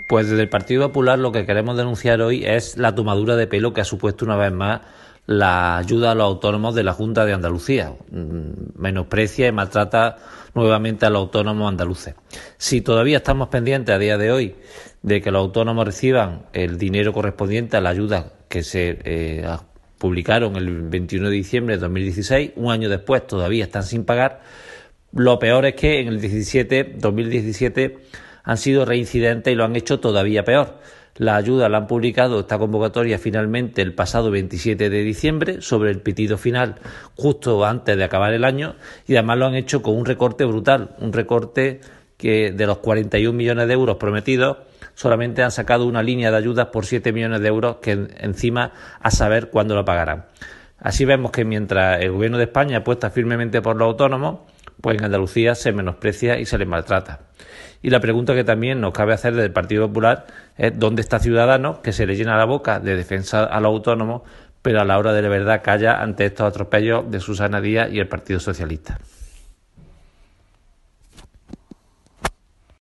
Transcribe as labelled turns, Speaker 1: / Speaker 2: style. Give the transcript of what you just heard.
Speaker 1: Pues desde el Partido Popular lo que queremos denunciar hoy es la tomadura de pelo que ha supuesto una vez más la ayuda a los autónomos de la Junta de Andalucía. Menosprecia y maltrata nuevamente a los autónomos andaluces. Si todavía estamos pendientes a día de hoy de que los autónomos reciban el dinero correspondiente a la ayuda que se publicaron el 21 de diciembre de 2016, un año después todavía están sin pagar, lo peor es que en el 2017 han sido reincidentes y lo han hecho todavía peor. La ayuda la han publicado, esta convocatoria, finalmente el pasado 27 de diciembre, sobre el pitido final, justo antes de acabar el año, y además lo han hecho con un recorte brutal, un recorte que de los 41 millones de euros prometidos, solamente han sacado una línea de ayudas por 7 millones de euros que encima a saber cuándo lo pagarán. Así vemos que mientras el Gobierno de España apuesta firmemente por los autónomos, pues en Andalucía se menosprecia y se les maltrata. Y la pregunta que también nos cabe hacer desde el Partido Popular es ¿dónde está Ciudadanos, que se le llena la boca de defensa a los autónomos, pero a la hora de la verdad calla ante estos atropellos de Susana Díaz y el Partido Socialista?